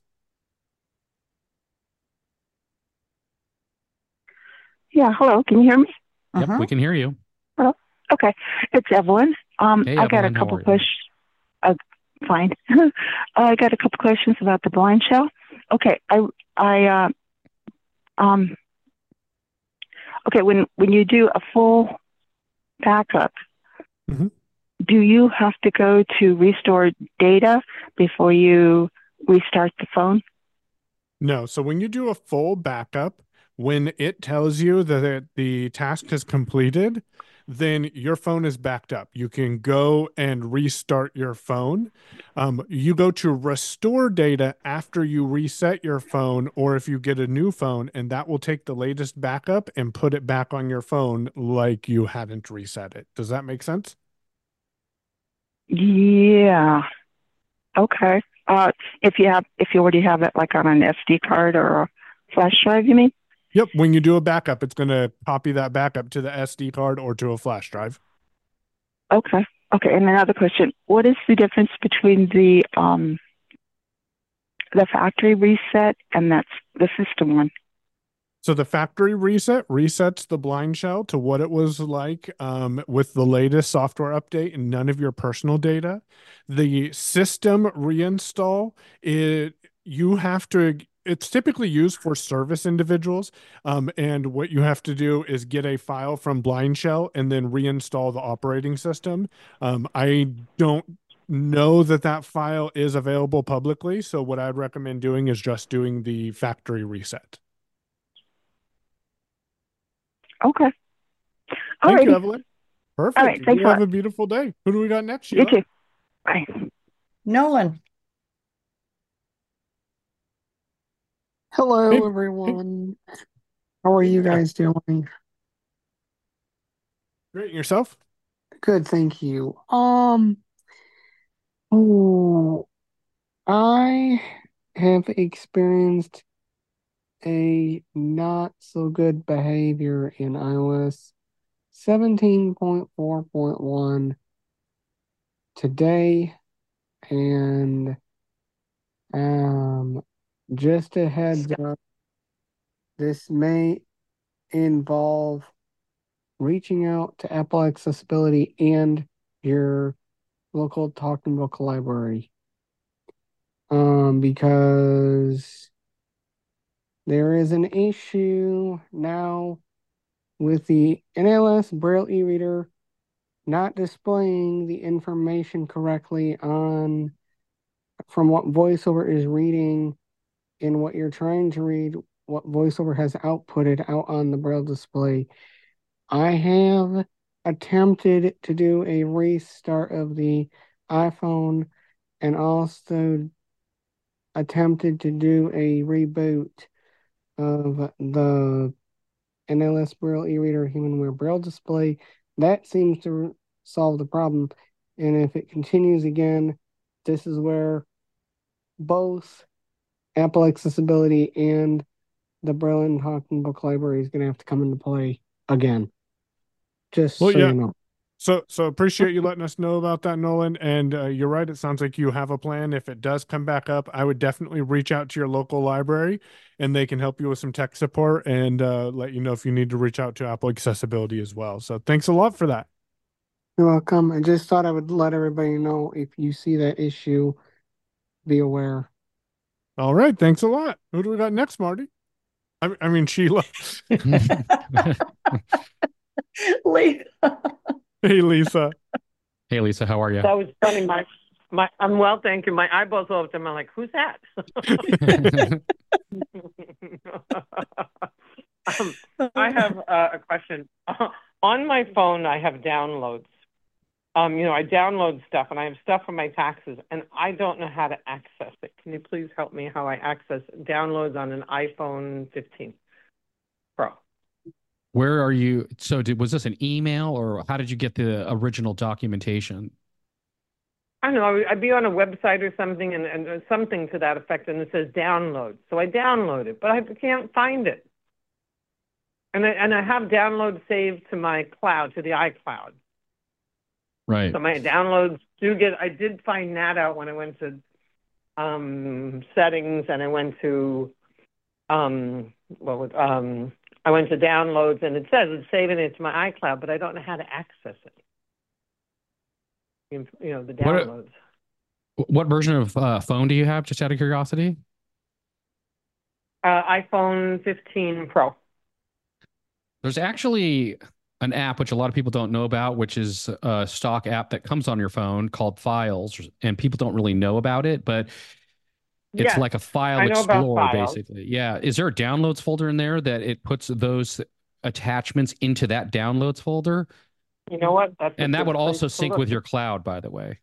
O: Yeah, hello. Can you hear me?
A: Yep, we can hear you.
O: Hello. Okay, it's Evelyn. Um,
A: Hey,
O: I got a
A: Evelyn, how
O: couple
A: are you?
O: questions. Uh, fine. I got a couple questions about the blind shell. Okay, I I uh, um. Okay, when when you do a full backup,
B: Mhm.
O: do you have to go to restore data before you restart the phone?
B: No. So when you do a full backup, when it tells you that it, the task is completed, then your phone is backed up. You can go and restart your phone. Um, you go to restore data after you reset your phone, or if you get a new phone, and that will take the latest backup and put it back on your phone like you hadn't reset it. Does that make sense?
O: Yeah. Okay. Uh, if you have, if you already have it like on an S D card or a flash drive, you mean?
B: Yep. When you do a backup, it's going to copy that backup to the S D card or to a flash drive.
O: Okay. Okay. And another question: what is the difference between the um the factory reset and that's the system one?
B: So the factory reset resets the blind shell to what it was like um, with the latest software update and none of your personal data. The system reinstall, it you have to. It's typically used for service individuals, um, and what you have to do is get a file from blind shell and then reinstall the operating system. Um, I don't know that that file is available publicly, so what I'd recommend doing is just doing the factory reset.
O: Okay.
B: Thank you,
O: Alrighty.
B: Evelyn. Perfect.
O: All right. Thanks
B: You
O: a
B: have
O: lot.
B: a beautiful day. Who do we got next,
O: You
B: Sheila?
O: too. Bye.
C: Nolan.
P: Hello,
B: Hey, hey,
P: everyone. How are
B: hey
P: you
B: there.
P: guys doing?
B: Great. And yourself?
P: Good, thank you. Um, oh, I have experienced a not so good behavior in iOS seventeen point four point one today, and um, just a heads up, this may involve reaching out to Apple Accessibility and your local Talking Book library. Um, because there is an issue now with the N L S Braille e-reader not displaying the information correctly on from what VoiceOver is reading and what you're trying to read, what VoiceOver has outputted out on the Braille display. I have attempted to do a restart of the iPhone and also attempted to do a reboot of the N L S Braille e-reader HumanWare Braille display. That seems to solve the problem. And if it continues again, this is where both Apple Accessibility and the Braille and Talking Book library is going to have to come into play again. Just
B: Well,
P: so
B: yeah.
P: you know.
B: So, so appreciate you letting us know about that, Nolan. And uh, you're right. It sounds like you have a plan. If it does come back up, I would definitely reach out to your local library and they can help you with some tech support and uh, let you know if you need to reach out to Apple Accessibility as well. So thanks a lot for that.
P: You're welcome. I just thought I would let everybody know if you see that issue, be aware.
B: All right. Thanks a lot. Who do we got next, Marty? I, I mean, Sheila.
C: Lisa.
B: Hey, Lisa.
A: Hey, Lisa, how are you?
Q: That was funny. My, my, I'm well, thank you. My eyeballs all up. I'm like, who's that? um, I have uh, a question. Uh, on my phone, I have downloads. Um, you know, I download stuff, and I have stuff for my taxes, and I don't know how to access it. Can you please help me how I access downloads on an iPhone fifteen Pro?
A: Where are you? So, did was this an email, or how did you get the original documentation?
Q: I don't know. I'd be on a website or something, and, and something to that effect, and it says download. So I download it, but I can't find it. And I, and I have download saved to my cloud, to the iCloud.
A: Right.
Q: So my downloads do get, I did find that out when I went to um, settings and I went to, um, what was, um, I went to downloads and it says it's saving it to my iCloud, but I don't know how to access it. You you know, the
A: What
Q: downloads.
A: what version of uh, phone do you have? Just out of curiosity.
Q: Uh, iPhone fifteen Pro.
A: There's actually an app which a lot of people don't know about, which is a stock app that comes on your phone called Files, and people don't really know about it, but it's
Q: Yes,
A: like a file
Q: I know about
A: explorer,
Q: Files.
A: basically. Yeah. Is there a downloads folder in there that it puts those attachments into that downloads folder?
Q: You know what? That's a
A: And that
Q: good
A: would
Q: place
A: also
Q: to
A: sync
Q: look.
A: with your cloud, by the way.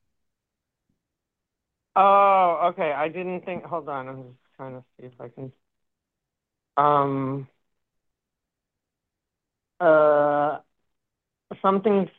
Q: Oh, okay. I didn't think. Hold on. I'm just trying to see if I can. Um. Uh. Something.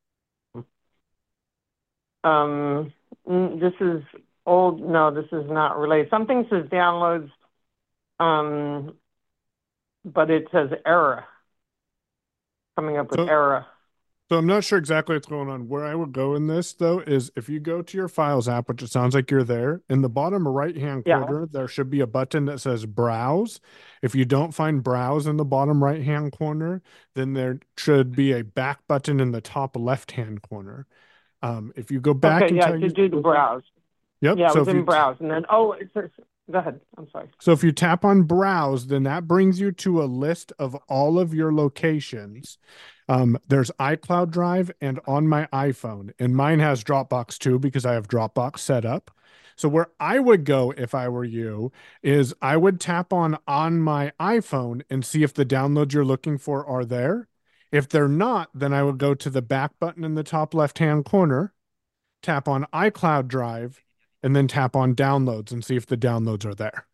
Q: Um. mm, This is old. No, this is not related. Something says downloads. Um. But it says error. Coming up with
B: So,
Q: error.
B: so I'm not sure exactly what's going on. Where I would go in this though is if you go to your Files app, which it sounds like you're there, in the bottom right hand
Q: Yeah.
B: corner, there should be a button that says Browse. If you don't find Browse in the bottom right hand corner, then there should be a back button in the top left hand corner. Um, if you go back
Q: Okay. Yeah. I
B: until you,
Q: did do the browse.
B: yep.
Q: Yeah. I
B: So
Q: was
B: if you
Q: in browse, and then oh, it says. Go ahead. I'm sorry.
B: So if you tap on browse, then that brings you to a list of all of your locations. Um, there's iCloud Drive and on my iPhone, and mine has Dropbox too because I have Dropbox set up. So where I would go if I were you is I would tap on on my iPhone and see if the downloads you're looking for are there. If they're not, then I would go to the back button in the top left-hand corner, tap on iCloud Drive, and then tap on downloads and see if the downloads are there.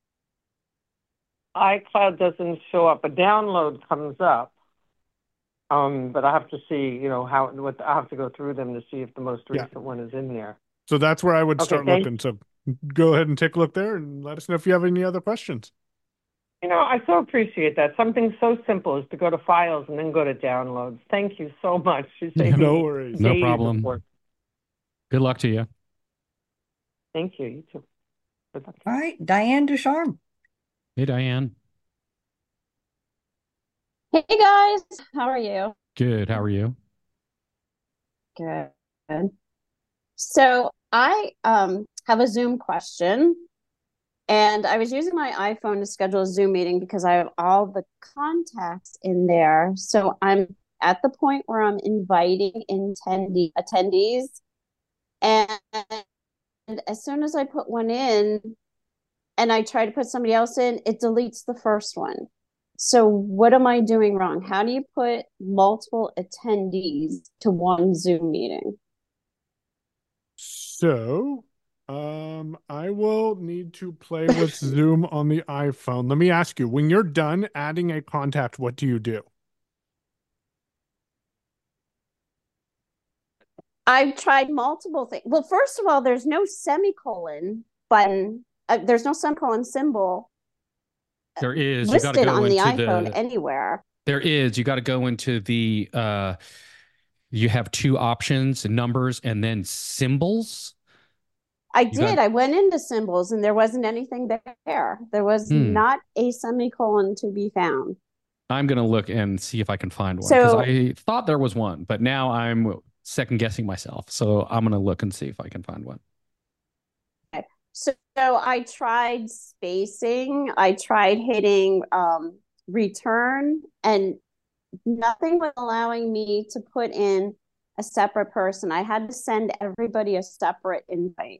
Q: iCloud doesn't show up. A download comes up. Um, but I have to see, you know, how what I have to go through them to see if the most
B: Yeah.
Q: recent one is in there.
B: So that's where I would
Q: Okay,
B: start
Q: thank
B: looking. So go ahead and take a look there and let us know if you have any other questions.
Q: you know, I so appreciate that. Something so simple as to go to files and then go to downloads. Thank you so much. You saved
B: No
Q: me
B: worries.
A: No
Q: days of
A: problem.
Q: work.
A: Good luck to you.
Q: Thank you. You too. Good luck.
C: All right, Diane Ducharme.
A: Hey, Diane.
R: Hey guys, how are you?
A: Good. How are you?
R: Good. So I um have a Zoom question, and I was using my iPhone to schedule a Zoom meeting because I have all the contacts in there. So I'm at the point where I'm inviting attendee attendees, and as soon as I put one in and I try to put somebody else in, it deletes the first one. So what am I doing wrong? How do you put multiple attendees to one Zoom meeting?
B: So um, I will need to play with Zoom on the iPhone. Let me ask you, when you're done adding a contact, what do you do?
R: I've tried multiple things. Well, first of all, there's no semicolon button. Uh, there's no semicolon symbol
A: There is. You got to
R: listed
A: go
R: on the
A: into
R: iPhone
A: the.
R: anywhere.
A: There is. You got to go into the. Uh, you have two options: numbers and then symbols.
R: I
A: You got.
R: did. I went into symbols and there wasn't anything there. There was
A: Hmm.
R: not a semicolon to be found.
A: I'm gonna look and see if I can find one because
R: So,
A: I thought there was one, but now I'm second guessing myself. So I'm gonna look and see if I can find one.
R: so, so I tried spacing. I tried hitting um, return, and nothing was allowing me to put in a separate person. I had to send everybody a separate invite.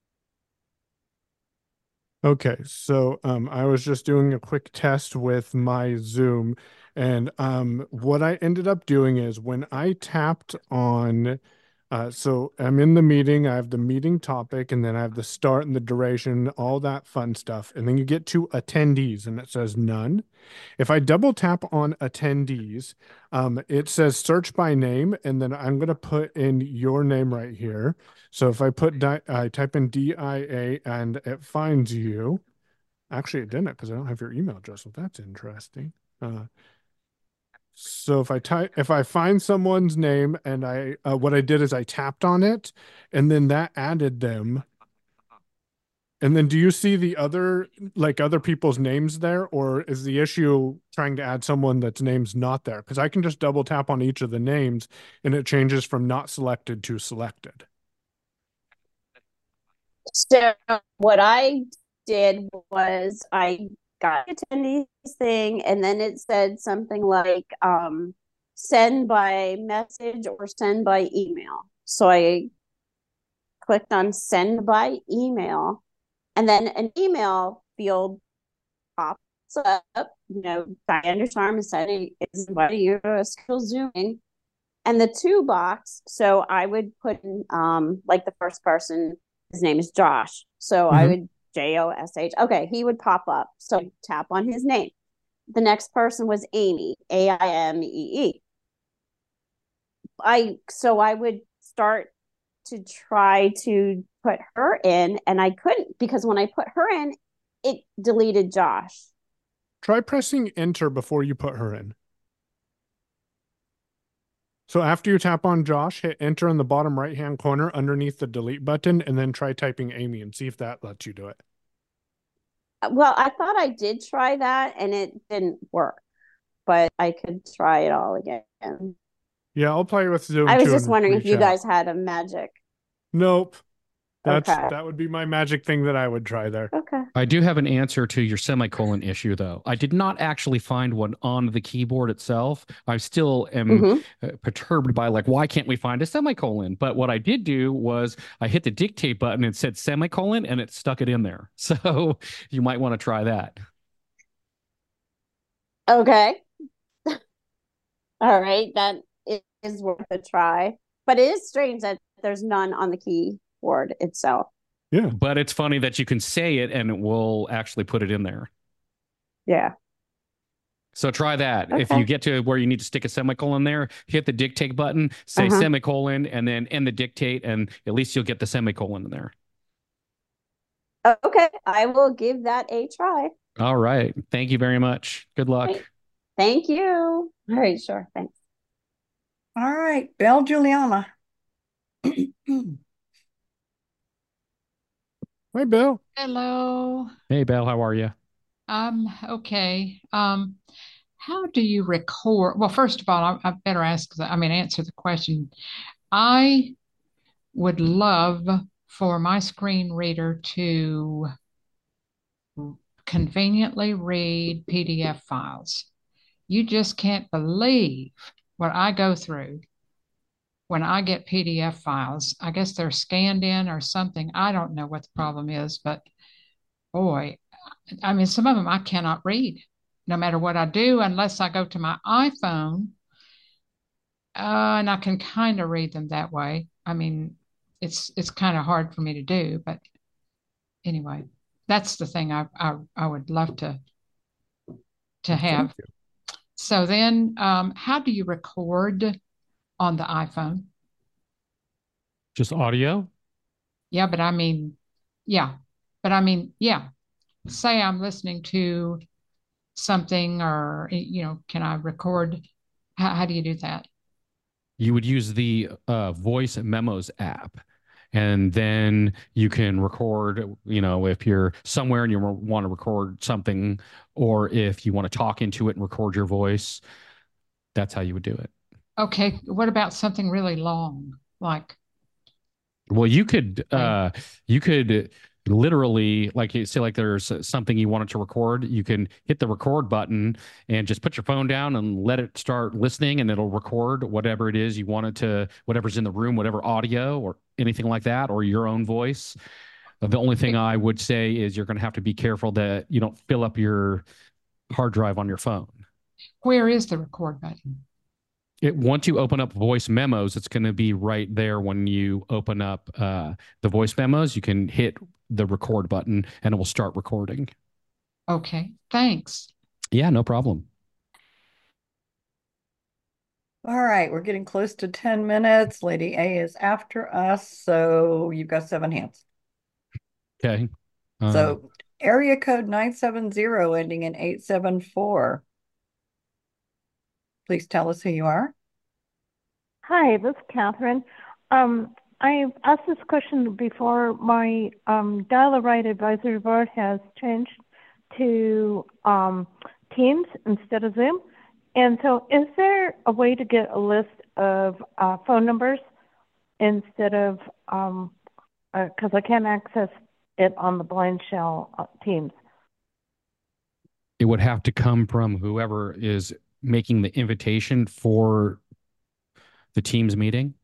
B: Okay, so um, I was just doing a quick test with my Zoom, and um, what I ended up doing is when I tapped on, uh, so I'm in the meeting, I have the meeting topic, and then I have the start and the duration, all that fun stuff, and then you get to attendees, and it says none. If I double tap on attendees, um, it says search by name, and then I'm going to put in your name right here. So if I put, di I type in D I A and it finds you. Actually, it didn't because I don't have your email address. So that's interesting. Uh, So if I type, if I find someone's name and I, uh, what I did is I tapped on it, and then that added them. And then do you see the other, like other people's names there, or is the issue trying to add someone that's name's not there? Because I can just double tap on each of the names and it changes from not selected to selected.
R: So what I did was I got attendees thing, and then it said something like um, send by message or send by email. So I clicked on send by email, and then an email field pops up. You know, Diana Sharma is sending is inviting you to a schedule Zooming, and the to box. So I would put in um, like the first person. His name is Josh. So mm-hmm. I would J O S H. Okay, he would pop up. So I tap on his name. The next person was Amy, A I M E E. I so I would start to try to put her in, and I couldn't, because when I put her in, it deleted Josh.
B: Try pressing enter before you put her in. So after you tap on Josh, hit enter in the bottom right-hand corner underneath the delete button, and then try typing Amy and see if that lets you do it.
R: Well, I thought I did try that and it didn't work, but I could try it all again.
B: Yeah, I'll play with Zoom.
R: I was just wondering if you guys had a magic.
B: Nope. That's
R: okay.
B: That would be my magic thing that I would try there.
R: Okay.
A: I do have an answer to your semicolon issue, though. I did not actually find one on the keyboard itself. I still am mm-hmm. uh, perturbed by, like, why can't we find a semicolon? But what I did do was I hit the dictate button and said semicolon, and it stuck it in there. So you might want to try that.
R: Okay. All right. That is worth a try. But it is strange that there's none on the keyboard itself.
B: Yeah.
A: But it's funny that you can say it and it will actually put it in there.
R: Yeah.
A: So try that.
R: Okay.
A: If you get to where you need to stick a semicolon there, hit the dictate button, say uh-huh. semicolon, and then end the dictate, and at least you'll get the semicolon in there.
R: Okay. I will give that a try.
A: All right. Thank you very much. Good luck.
R: Right. Thank you. All right. Sure. Thanks.
C: All right. Belle Juliana.
B: Hi, Bill.
S: Hello.
A: Hey, Belle. How are you?
S: Um, okay. Um, how do you record? Well, first of all, I, I better ask, I mean, answer the question. I would love for my screen reader to conveniently read P D F files. You just can't believe what I go through when I get P D F files. I guess they're scanned in or something. I don't know what the problem is, but boy, I mean, some of them I cannot read no matter what I do, unless I go to my iPhone, uh, and I can kind of read them that way. I mean, it's it's kind of hard for me to do, but anyway, that's the thing I I, I would love to to have. So then, um, how do you record on the iPhone?
A: Just audio?
S: Yeah, but I mean, yeah, but I mean, yeah. Say I'm listening to something, or, you know, can I record? How, how do you do that?
A: You would use the uh, Voice Memos app, and then you can record, you know, if you're somewhere and you want to record something, or if you want to talk into it and record your voice, that's how you would do it.
S: Okay. What about something really long? Like,
A: well, you could, uh, you could literally, like, you say, like there's something you wanted to record, you can hit the record button and just put your phone down and let it start listening, and it'll record whatever it is you want it to, whatever's in the room, whatever audio or anything like that, or your own voice. The only thing I would say is you're going to have to be careful that you don't fill up your hard drive on your phone.
S: Where is the record button?
A: It, once you open up Voice Memos, it's going to be right there. When you open up uh, the Voice Memos, you can hit the record button and it will start recording.
S: Okay, thanks.
A: Yeah, no problem.
C: All right, we're getting close to ten minutes. Lady A is after us, so you've got seven hands.
A: Okay. Uh,
C: so area code nine seven zero ending in eight seven four. Please tell us who you are.
T: Hi, this is Catherine. Um, I've asked this question before. My um, Dial-A-Ride Advisory Board has changed to um, Teams instead of Zoom. And so is there a way to get a list of uh, phone numbers instead of, um, because I can't access it on the Blind Shell uh, Teams?
A: It would have to come from whoever is making the invitation for the Teams meeting.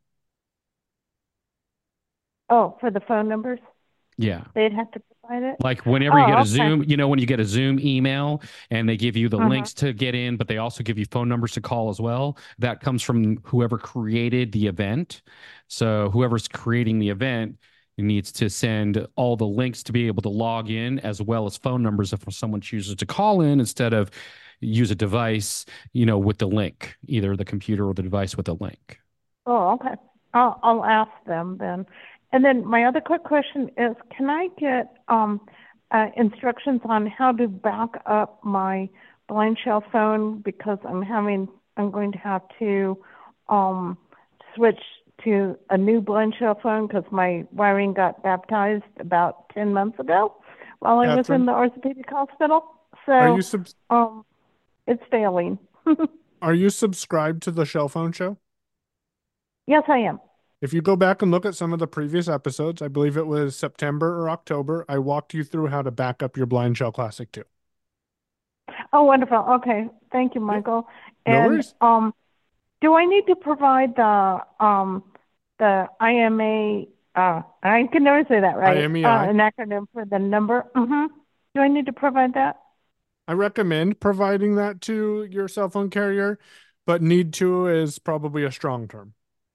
T: Oh, for the phone numbers?
A: Yeah.
T: They'd have to provide it?
A: Like whenever you
T: Oh,
A: get a
T: okay.
A: Zoom, you know, when you get a Zoom email and they give you the
T: Uh-huh.
A: links to get in, but they also give you phone numbers to call as well. That comes from whoever created the event. So whoever's creating the event needs to send all the links to be able to log in, as well as phone numbers if someone chooses to call in instead of use a device, you know, with the link, either the computer or the device with the link.
T: Oh, okay. I'll I'll ask them then. And then my other quick question is, can I get um uh, instructions on how to back up my Blind Shell phone, because I'm having I'm going to have to um switch to a new Blind Shell phone because my wiring got baptized about ten months ago while I was
B: Catherine,
T: in the orthopedic hospital.
B: are you
T: So
B: sub
T: um it's failing.
B: are you subscribed to the Shell Phone Show?
T: Yes, I am.
B: If you go back and look at some of the previous episodes, I believe it was September or October, I walked you through how to back up your Blind Shell Classic two.
T: Oh, wonderful. Okay. Thank you, Michael.
B: No
T: And
B: worries.
T: um, do I need to provide the um the I M A uh I can never say that right. Uh,
B: IMEI.
T: an acronym for the number. Mm-hmm. Do I need to provide that?
B: I recommend providing that to your cell phone carrier, but need to is probably a strong term.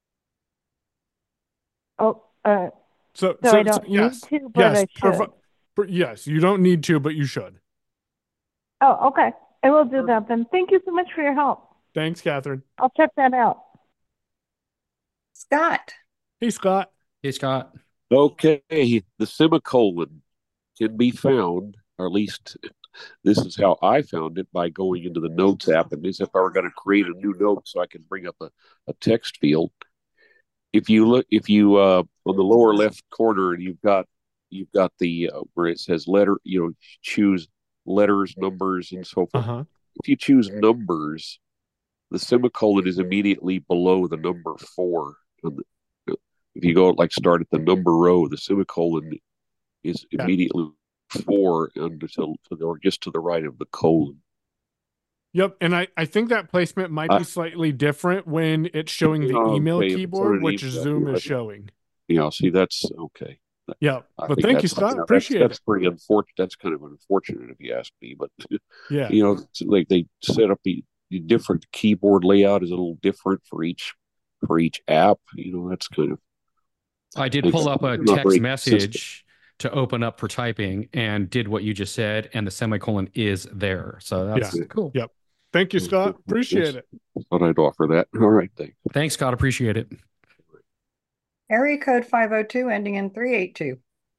T: Oh, uh,
B: So,
T: so
B: so,
T: I
B: so
T: don't need
B: yes,
T: to, but
B: yes,
T: I
B: provi-
T: should.
B: pro- yes, you don't need to, but you should.
T: Oh, okay. I will do that then. Thank you so much for your help.
B: Thanks, Catherine.
T: I'll check that out.
C: Scott.
B: Hey, Scott.
A: Hey, Scott.
U: Okay, the semicolon can be found, or at least this is how I found it, by going into the Notes app. And as if I were going to create a new note so I can bring up a, a text field. If you look, if you uh, on the lower left corner, you've got you've got the uh, where it says letter, you know, choose letters, numbers, and so forth.
B: Uh-huh.
U: If you choose numbers, the semicolon is immediately below the number four. And the, if you go like start at the number row, the semicolon is
B: Yeah.
U: immediately four and to, to, or just to the right of the colon.
B: Yep, and I, I think that placement might
U: I,
B: be slightly different when it's showing the email
U: okay, if it's on
B: keyboard,
U: an
B: which
U: email,
B: Zoom
U: yeah,
B: is showing.
U: yeah. See, that's okay.
B: Yep,
U: I
B: but
U: think
B: thank you,
U: that's,
B: Scott.
U: you know, that's
B: Appreciate
U: that's
B: it.
U: pretty unfortunate. That's kind of unfortunate if you ask me. But
B: Yeah.
U: you know, it's like they set up the, the different keyboard layout is a little different for each for each app. You know, that's kind of
A: I did
U: makes
A: pull up a
U: not
A: text
U: very consistent.
A: message to open up for typing and did what you just said, and the semicolon is there. So
B: Yeah.
A: that's cool.
B: Yep. Thank you, Scott. Appreciate it.
U: Thought I'd offer that. All right, thanks.
A: Thanks, Scott. Appreciate it.
C: Area code five oh two ending in three eight two.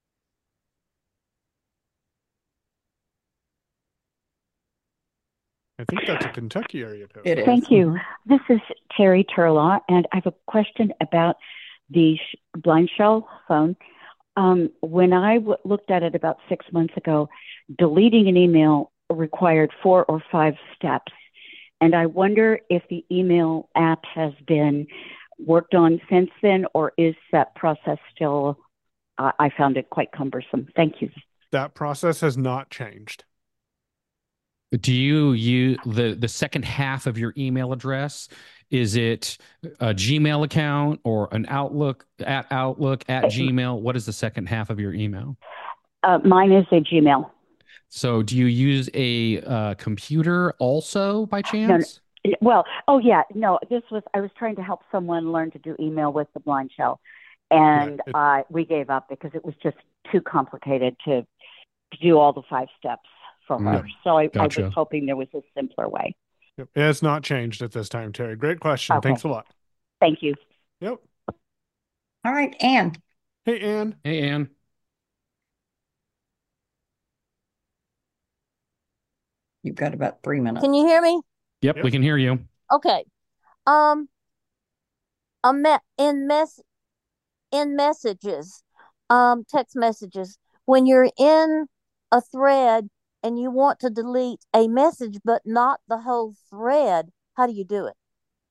B: I think that's a Kentucky area code.
C: It is.
V: Thank you. This is Terry Turlaw, and I have a question about the sh- Blind Shell phone. Um, when I w- looked at it about six months ago, deleting an email required four or five steps. And I wonder if the email app has been worked on since then, or is that process still, uh, I found it quite cumbersome. Thank you.
B: That process has not changed.
A: Do you use the the second half of your email address? Is it a Gmail account or an Outlook at Outlook at Gmail? What is the second half of your email?
V: Uh, mine is a Gmail.
A: So do you use a uh, computer also by
V: No,
A: chance?
V: no, well, oh yeah, no, this was, I was trying to help someone learn to do email with the Blind Shell. And
B: it-
V: uh, we gave up because it was just too complicated to, to do all the five steps for her.
B: Yep.
V: So I, I
B: Gotcha.
V: was hoping there was a simpler way.
B: Yep. It has not changed at this time, Terry. Great question.
V: Okay.
B: Thanks a lot.
V: Thank you.
B: Yep.
C: All right, Anne.
B: Hey, Anne.
A: Hey, Anne.
C: You've got about three minutes.
J: Can you hear me?
A: Yep, we can hear you.
J: Okay. Um, a me- in mess in messages, um, text messages, when you're in a thread and you want to delete a message but not the whole thread, how do you do it?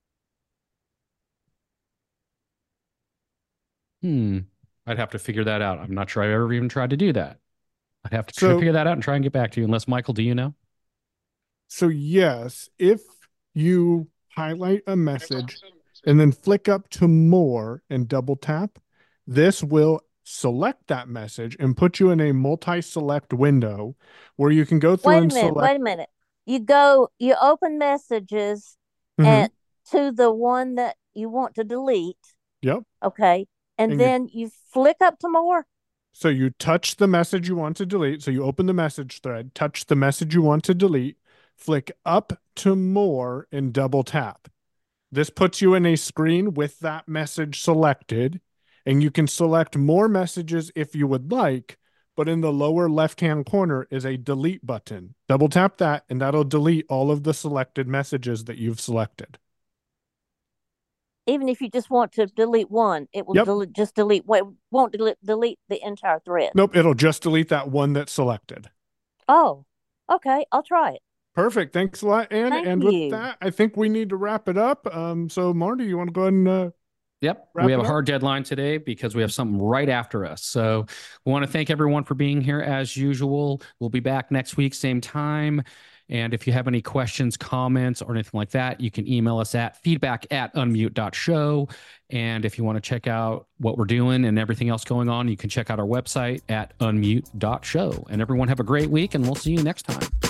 A: Hmm. I'd have to figure that out. I'm not sure I've ever even tried to do that. I'd have to
B: So-
A: figure that out and try and get back to you. Unless, Michael, do you know?
B: So yes, if you highlight a message and then flick up to more and double tap, this will select that message and put you in a multi-select window where you can go through
J: Wait a
B: and
J: minute,
B: select.
J: wait a minute. You go, you open messages
B: Mhm.
J: and to the one that you want to delete.
B: Yep.
J: Okay. And,
B: And you-
J: then you flick up to more.
B: So you touch the message you want to delete. So you open the message thread, touch the message you want to delete, flick up to more and double tap. This puts you in a screen with that message selected, and you can select more messages if you would like, but in the lower left-hand corner is a delete button. Double tap that, and that'll delete all of the selected messages that you've selected.
J: Even if you just want to delete one, it will
B: Yep.
J: del- just delete, well, it won't delete, delete the entire thread.
B: Nope, it'll just delete that one that's selected.
J: Oh, okay. I'll try it.
B: Perfect. Thanks a lot, Ann.
J: Thank
B: and
J: you.
B: with that, I think we need to wrap it up. Um, so Marty, you want to go ahead and uh,
A: Yep.
B: wrap
A: We have
B: it
A: a
B: up?
A: hard deadline today because we have something right after us. So we want to thank everyone for being here as usual. We'll be back next week, same time. And if you have any questions, comments, or anything like that, you can email us at feedback at unmute dot show. And if you want to check out what we're doing and everything else going on, you can check out our website at unmute dot show. And everyone have a great week, and we'll see you next time.